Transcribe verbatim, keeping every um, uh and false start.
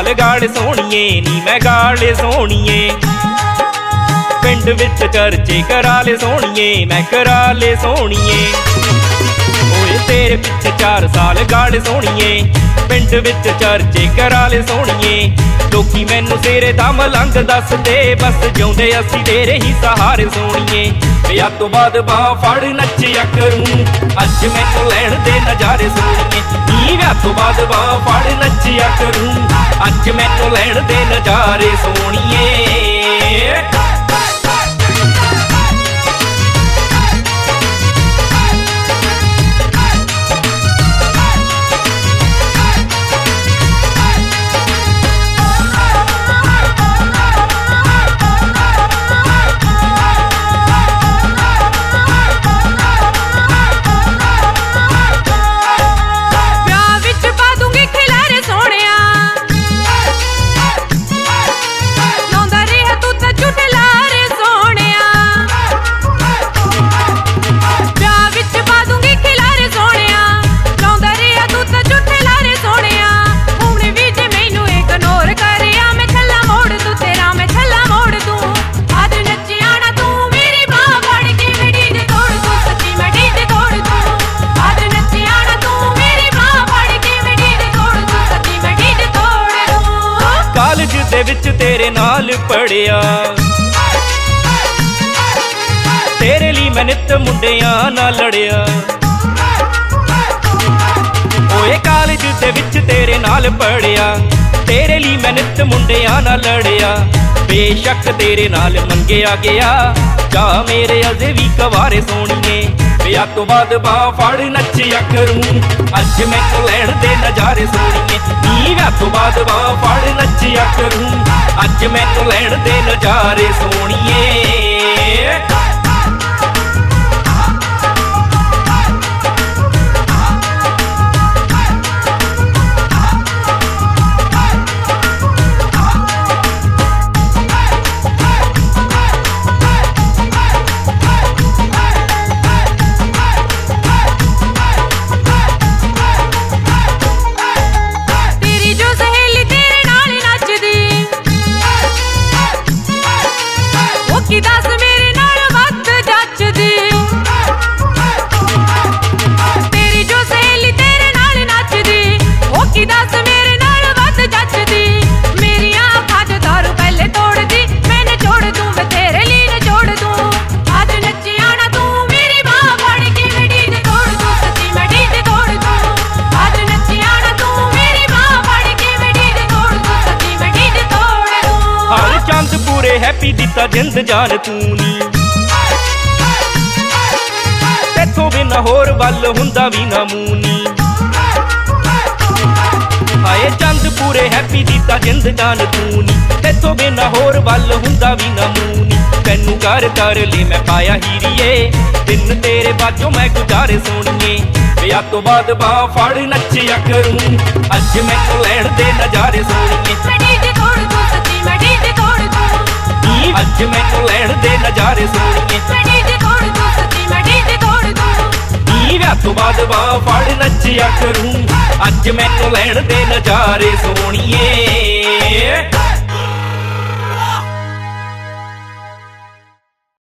साल गाल सोहणीए नी मैं गाल सोहणीए। पिंड विच चर्चे करा ले सोहणीए मैं करा ले सोहणीए। ओए तेरे पिछे चार साल गाल सोहणीए पिंड विच चर्चे करा ले सोहणीए। लोकी मैनू तेरे दा मलंग दसदे बस जिउंदे असी तेरे ही सहारे सोहणीए। विआह तो बाद बांह फड़ नच्चिया करूं अज मैनू लैण दे नज़ारे सोहणीए। नी विआह तो बाद बांह फड़ नच्चिया करूं अज मैनू लैण दे नज़ारे सोहणीए। दे विच तेरे नाल पढ़िया तेरे लिए मैं नित मुंडियां नाल लड़िया। ओए कालेज दे विच तेरे नाल पढ़िया तेरे लिए मैं नित मुंडियां नाल लड़िया। बेशक तेरे नाल मंगिया गया जा मेरे अजे भी कवारे सोहणीए। विआह तो बाद बांह फड़ नच्चिया करूं अज मैनू लैण दे नज़ारे सोहणीए। नी विआह तो बाद बांह फड़ नच्चिया करूं अज मैनू लैण दे नज़ारे सोहणीए। हैप्पी दिता जिंद जान तू नी तेथों बिना होर वल हुंदा भी ना मूनी। हाए चंद पूरे हैप्पी दिता जिंद जान तू नी तेथों बिना होर वल हुंदा भी ना मूनी। तैनू कर कर ले मैं पाया हीरिए दिन तेरे बाजों मैं गुजारे सोहणीए। विआह तो बाद बांह फड़ नच्चिया करूं अज मैनू लैण दे नज़ारे सोहणीए। अज मैनू लैण दे नज़ारे सोहणीए। नी विआह तो बाद बांह फड़ नच्चिया करूं अज मैनू लैण दे नज़ारे सोहणीए।